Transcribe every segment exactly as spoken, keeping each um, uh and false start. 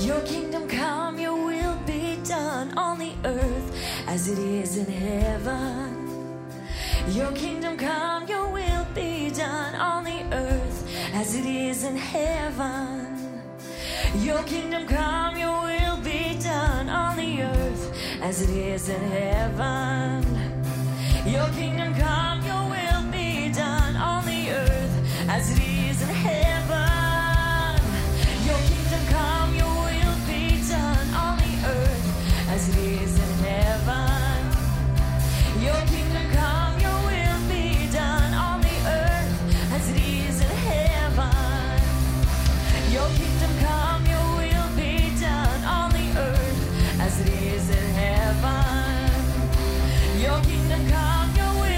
Your kingdom come, your will be done on the earth as it is in heaven. Your kingdom come, your will be done on the earth as it is in heaven. Your kingdom come, your will be done on the earth as it is in heaven. Your kingdom come, your will be done on the earth as it is in heaven. Your kingdom come, your will be done on the earth as it is in heaven. Your kingdom come, your will be done on the earth as it is in heaven. Your kingdom come, your will be done on the earth as it is in heaven. Your kingdom come, your will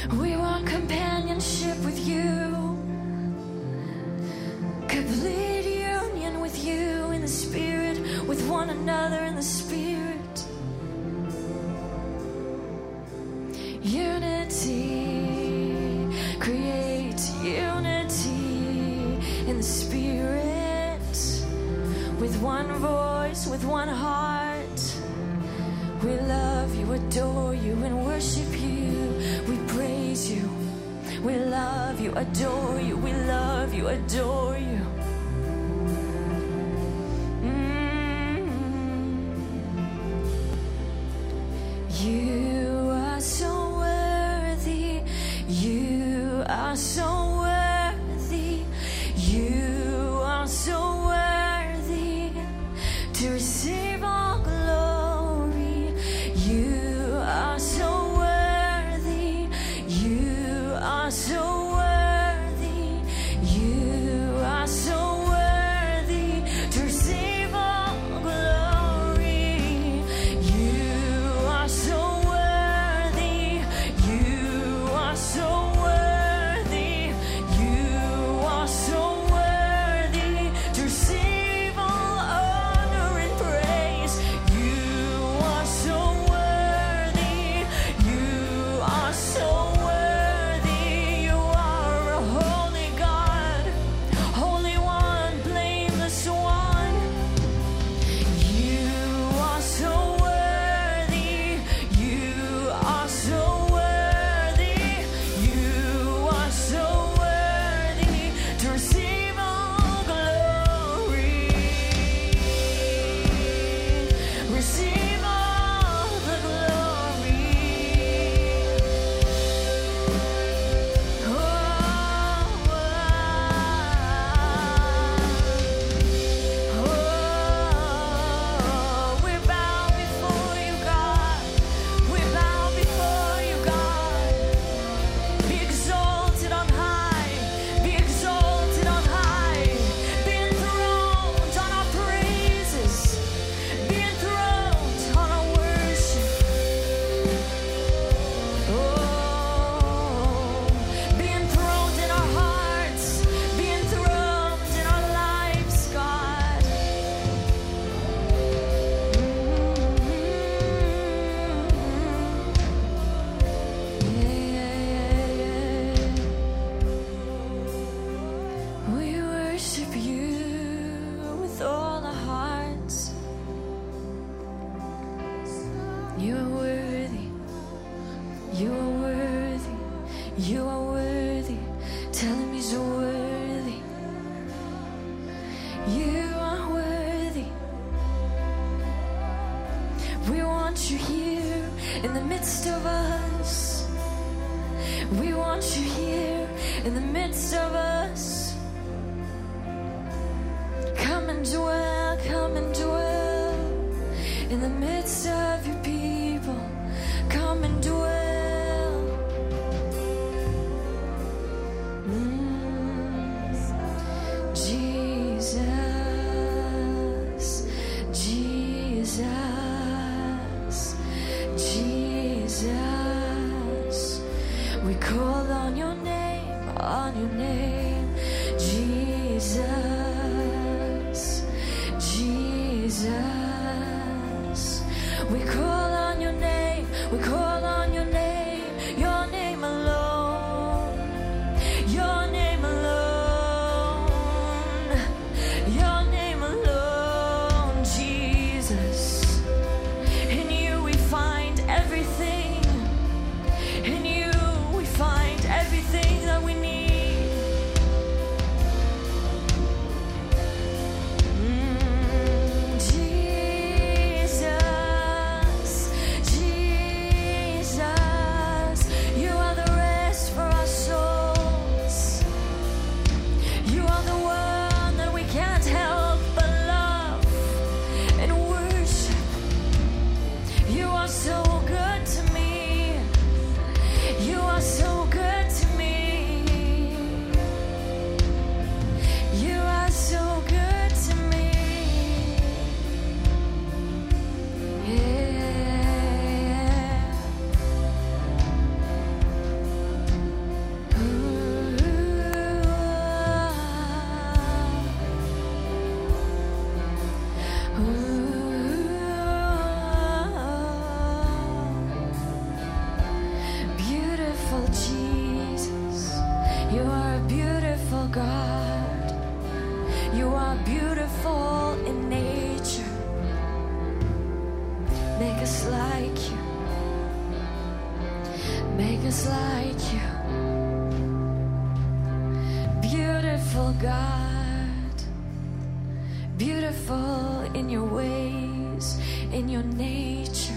We want companionship with you, complete union with you in the Spirit, with one another in the Spirit. Unity, create unity in the Spirit, with one voice, with one heart. We love you, adore you, and worship you. We praise you. We love you, adore you. We love you, adore you. Mm-hmm. You are so worthy. You are so worthy. You are so worthy to receive all glory. You are so worthy. You are so worthy. You are so worthy to receive all glory. You are so worthy. You are so worthy. You are so worthy to receive all honor and praise. You are so worthy. You are so worthy. You are a holy God, Holy One, blameless One. You are so worthy. You are so worthy. You are so worthy to receive all glory. Receive all the glory. Oh, oh, we bow before you, God. We bow before you, God. Be exalted on high. Be exalted on high. Be enthroned on our praises. Be enthroned on our worship. Oh, be enthroned in our hearts. Be enthroned in our lives, God. We worship you with all our hearts. You are worthy. You are worthy. You are worthy. Tell him he's worthy. You are worthy. We want you here in the midst of us. We want you here in the midst of us. Come and dwell, come and dwell in the midst of your people. Come and dwell. Mm. Jesus, Jesus, Jesus. We call on your name, on your name. Jesus, Jesus. We call on your name, we call on your name, your name alone, your name alone, your name alone, Jesus. In you we find everything, in you we find everything that we need. Mm, Jesus, Jesus. Jesus, you are a beautiful God. You are beautiful in nature. Make us like you. Make us like you. Beautiful God, beautiful in your ways, in your nature.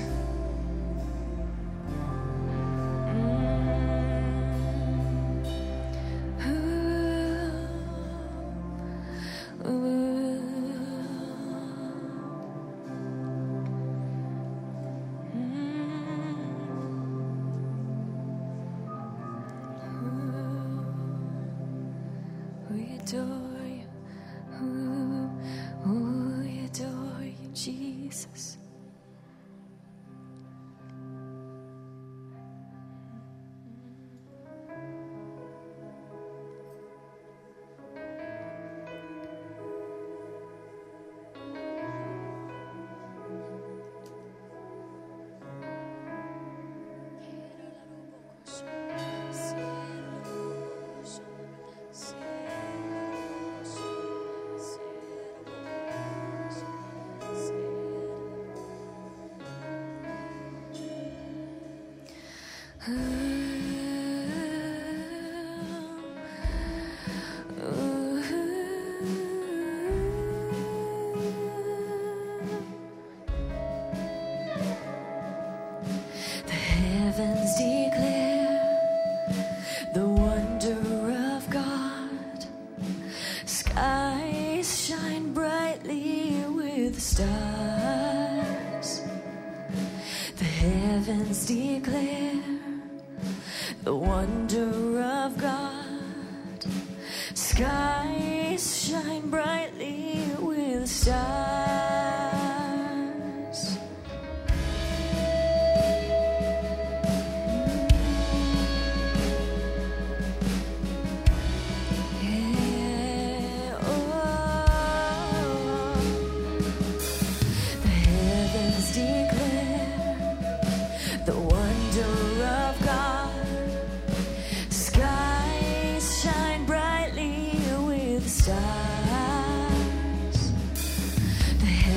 Adore you, ooh, ooh, we adore you, Jesus. The heavens declare the wonder of God. Skies shine brightly with the stars. The heavens declare the wonder of God. Skies shine brightly with the stars. Yeah, oh. The heavens declare the wonder of God. Skies shine brightly with the stars. The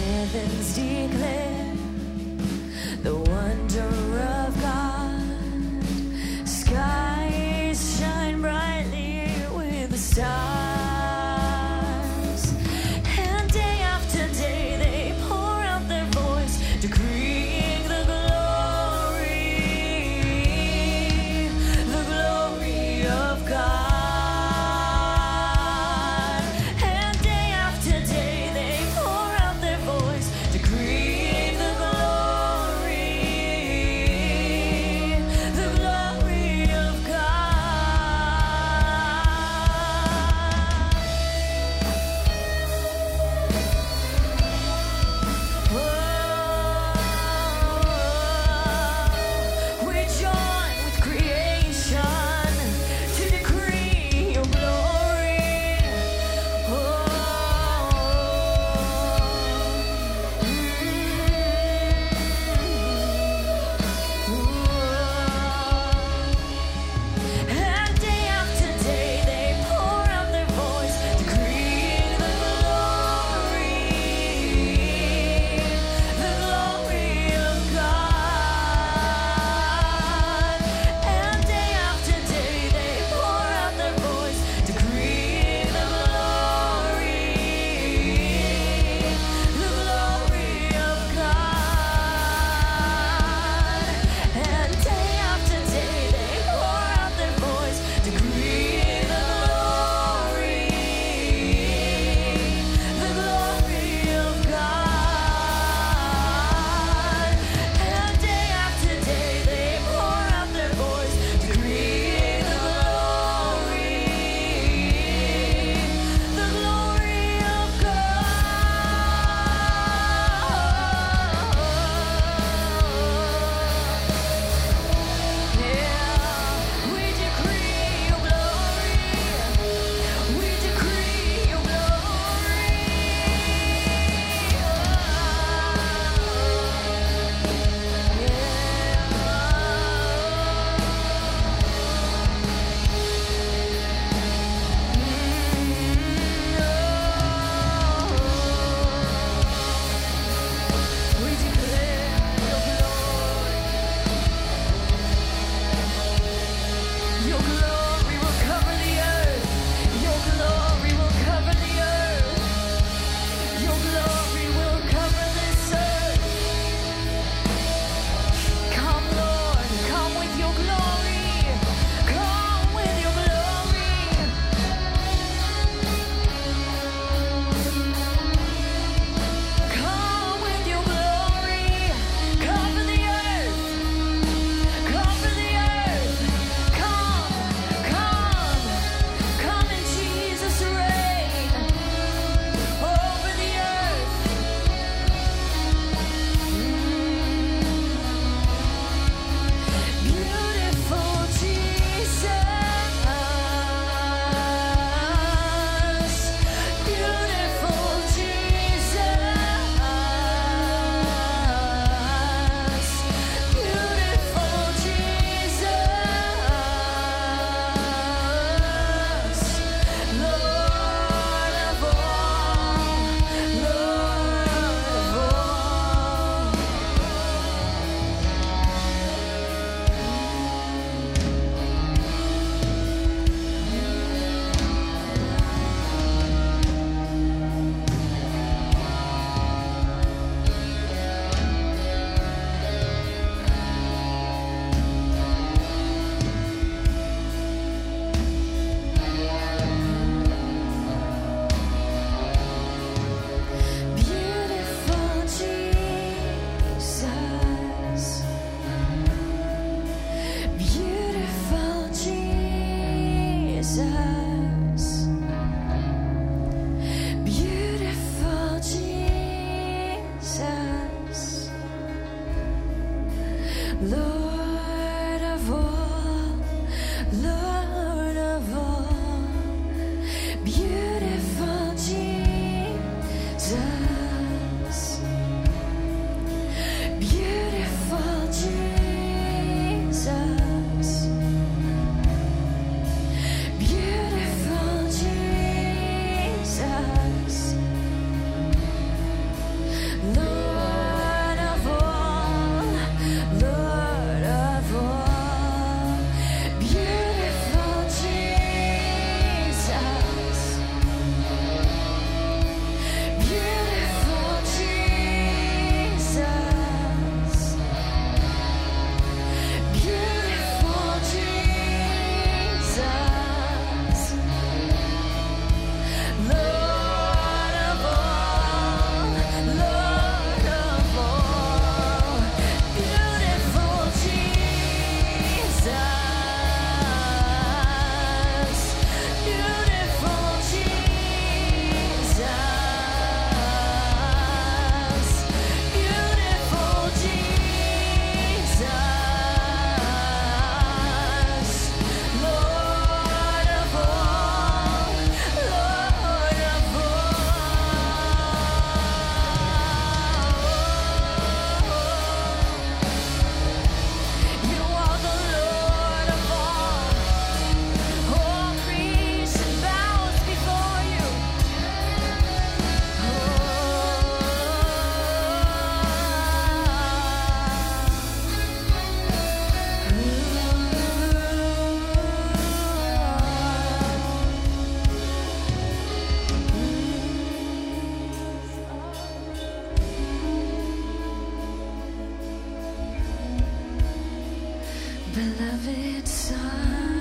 beloved Son.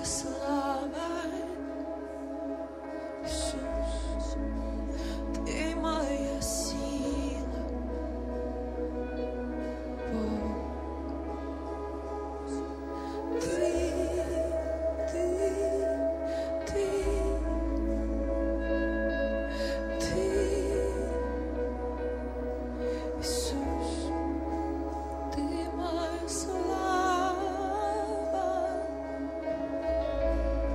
slava, Jesus, Ty moja síla. Ty, Ty, Ty, Ty, Jesus, Ty moja slava.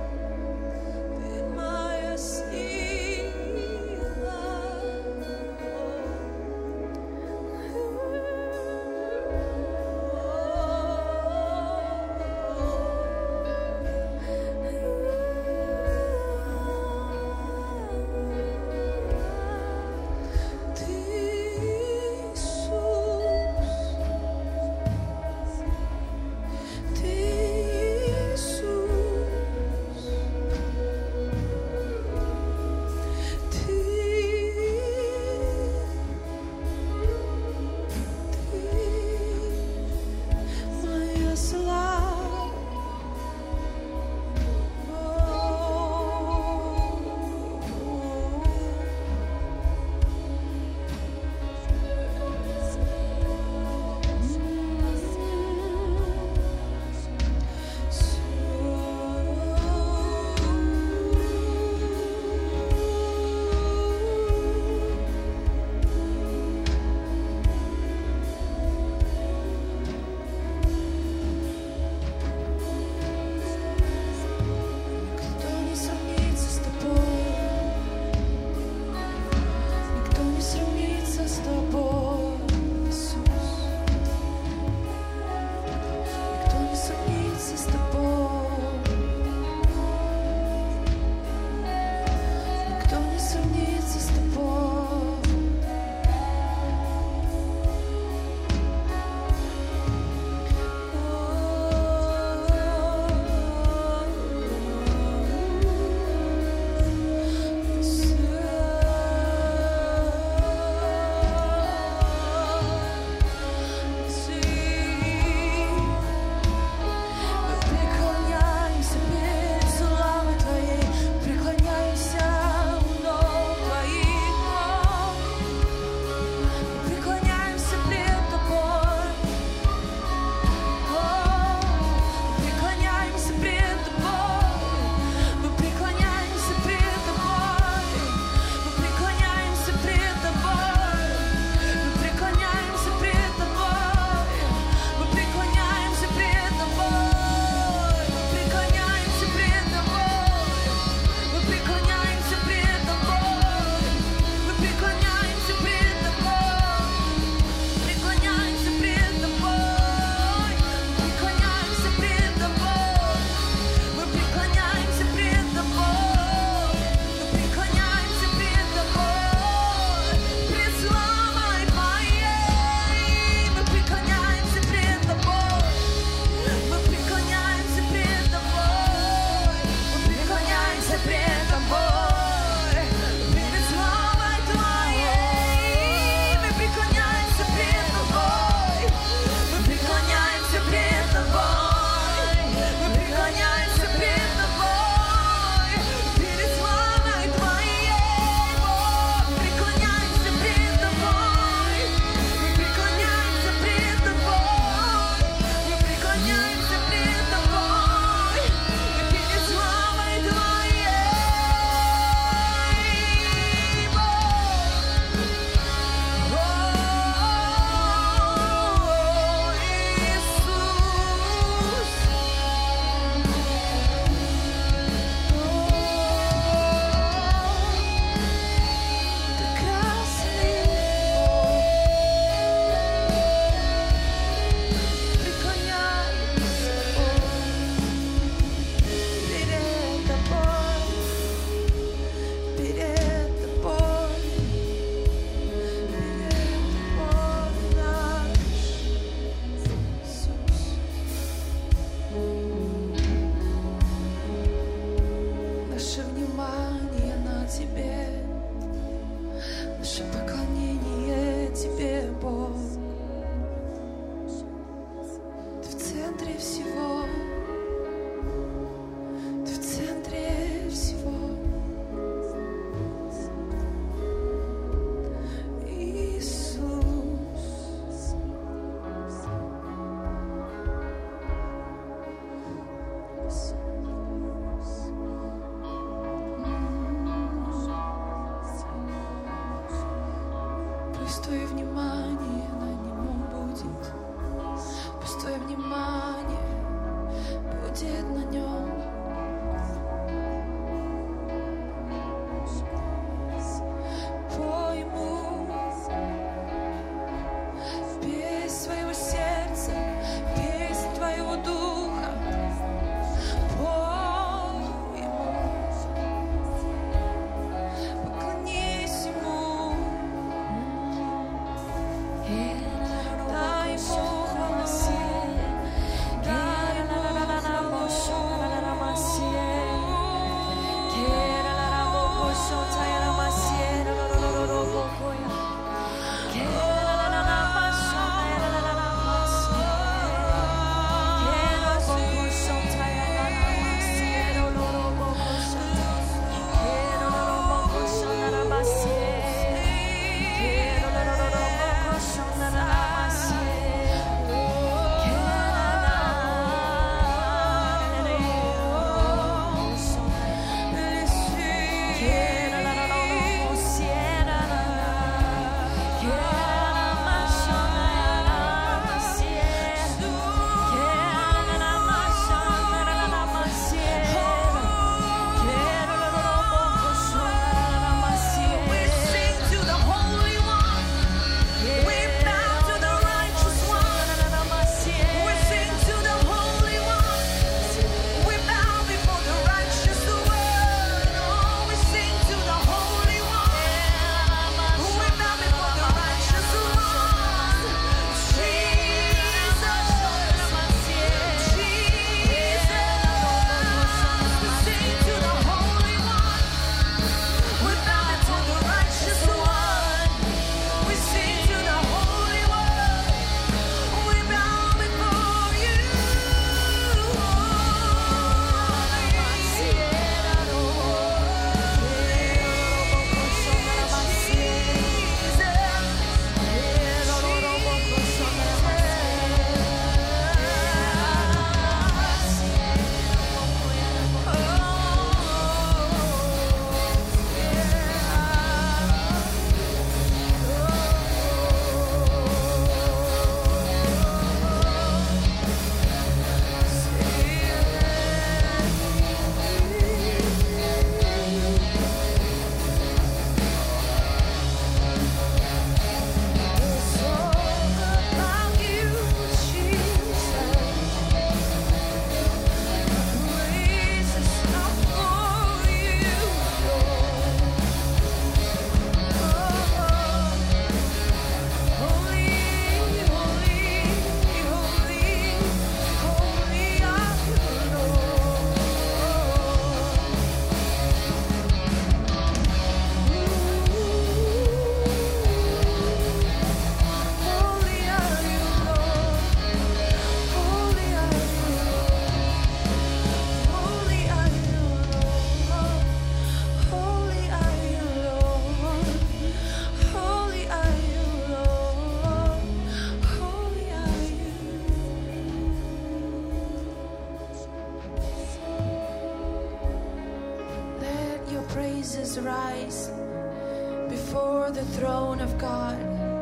praises rise before the throne of God.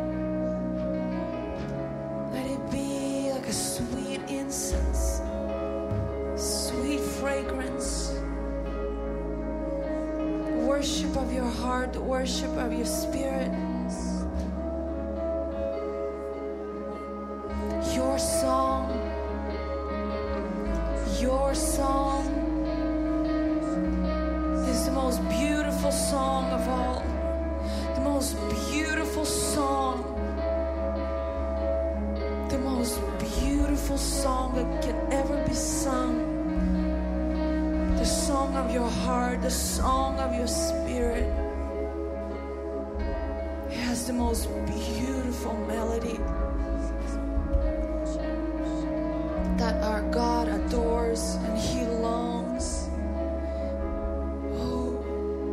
Let it be like a sweet incense, sweet fragrance. Worship of your heart, the worship of your spirit. Your song, your song is the most beautiful song of all. The most beautiful song. The most beautiful song that can ever be sung. The song of your heart, the song of your spirit. It has the most beautiful melody that our God adores and He longs. Oh.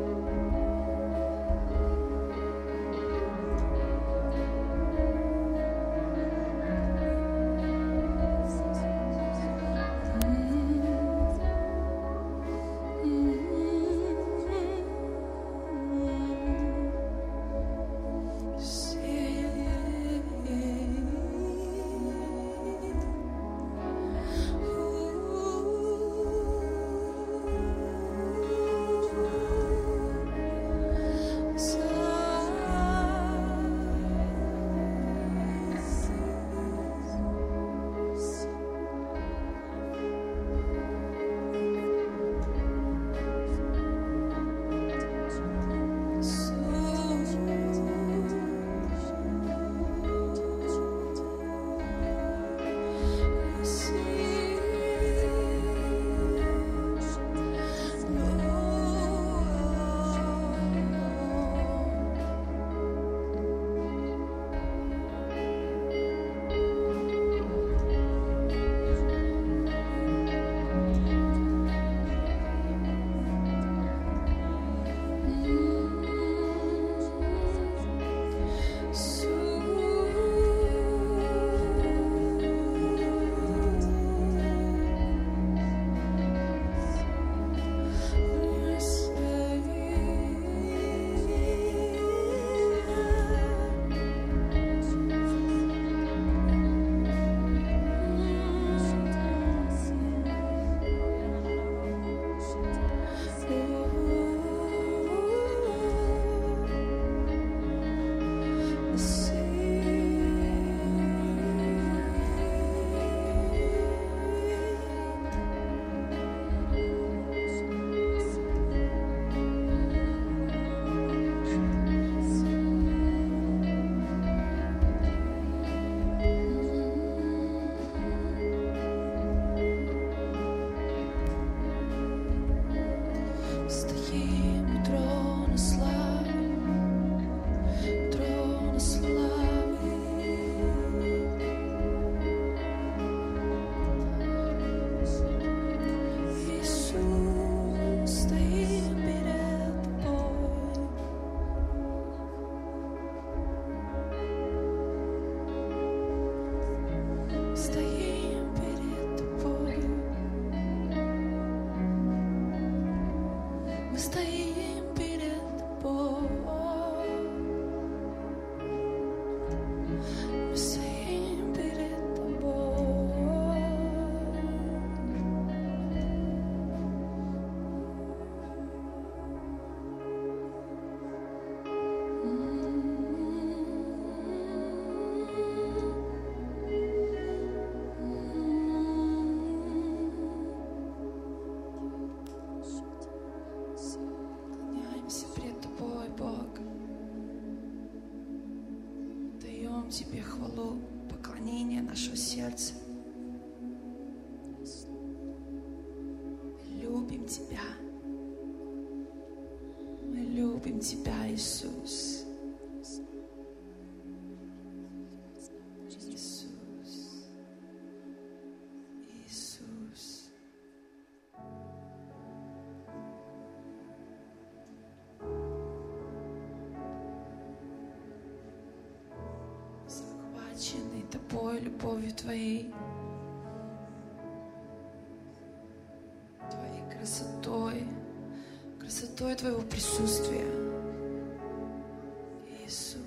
Тебе хвалу, поклонение нашего сердца. Мы любим Тебя. Мы любим Тебя, Иисус. Иисус. Иисус. Захваченный Тобой, любовью Твоей, Твоей красотой, красотой Твоего присутствия. Иисус.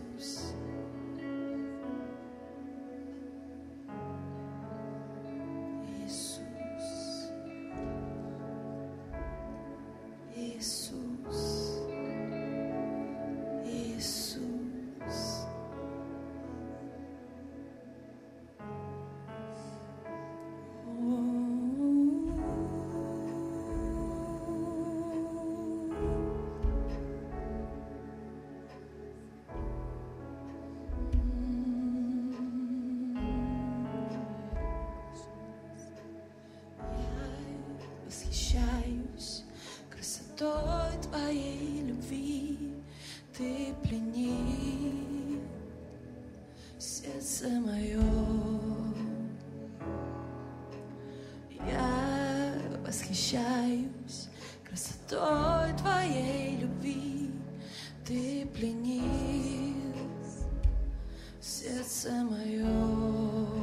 Красотой Твоей любви Ты пленил сердце мое. Я восхищаюсь красотой Твоей любви Ты пленил сердце мое.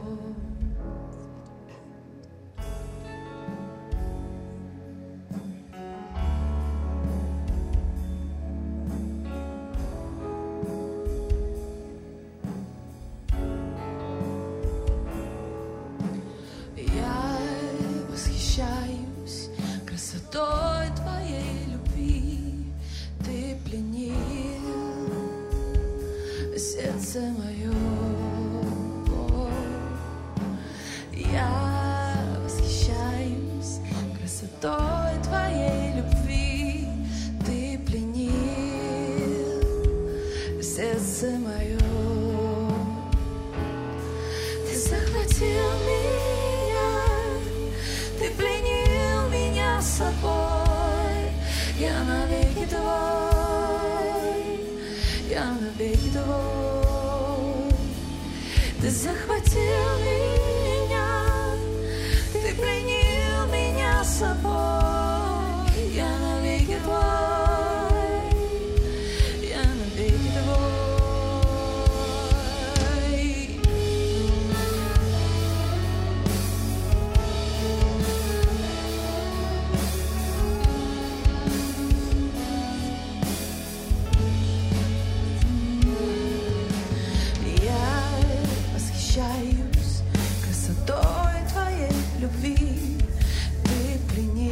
Красотой Твоей любви Ты пленил сердце мое. Я восхищаюсь красотой Твоей любви Ты пленил сердце мое. Ты захватил меня, Ты пленил меня собой. Я навеки Твой, я навеки Твой. Ты захватил меня, Ты пленил меня собой. Я навеки Твой, я навеки Твой. Красотой Твоей любви Ты пленил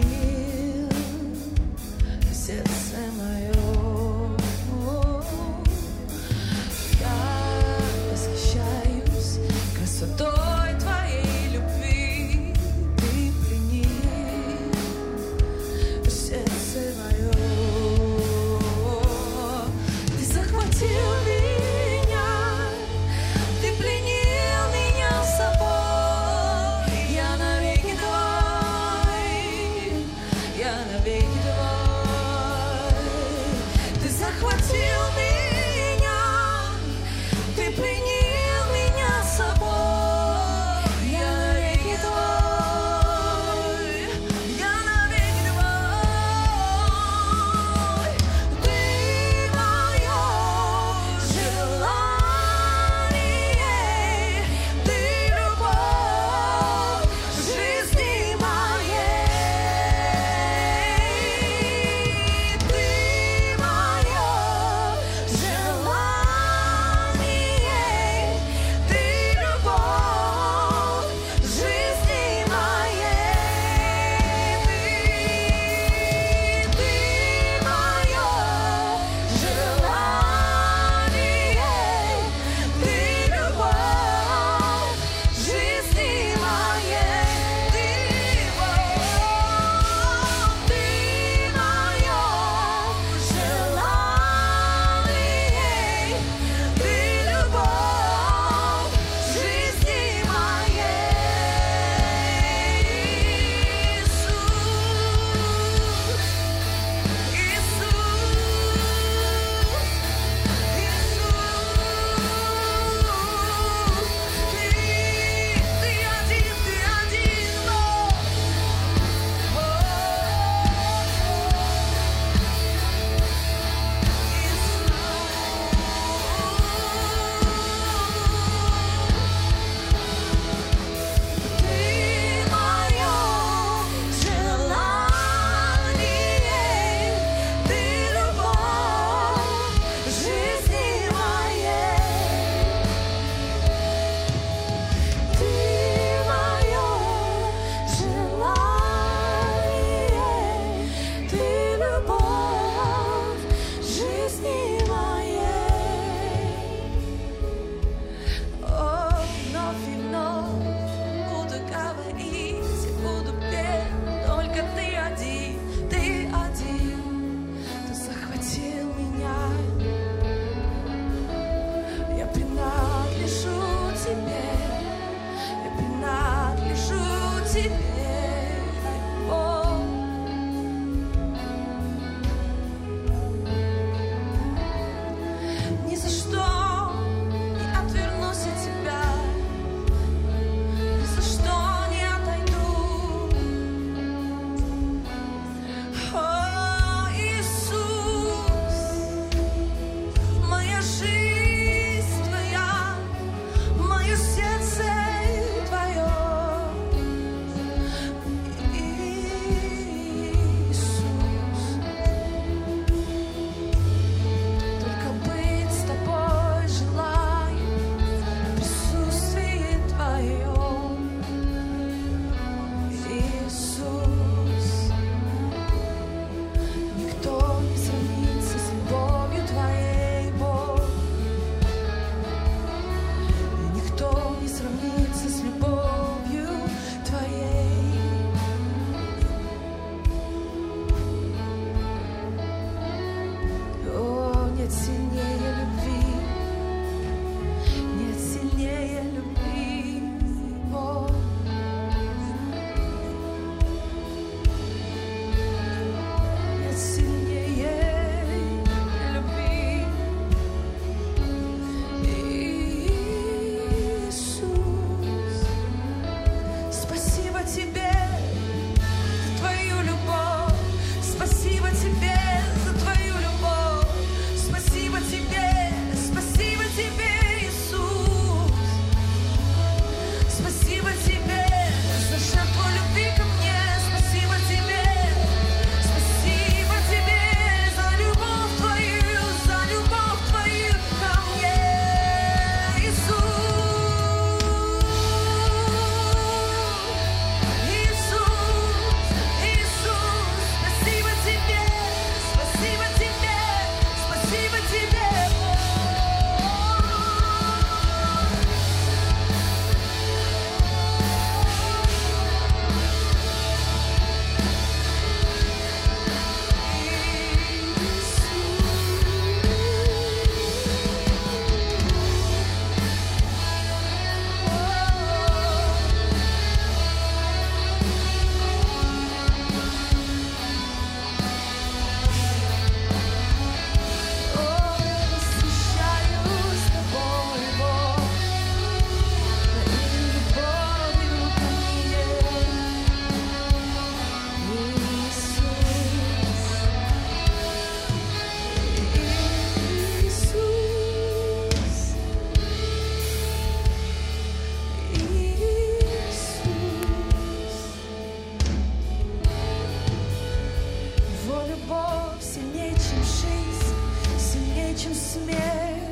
чем смерть.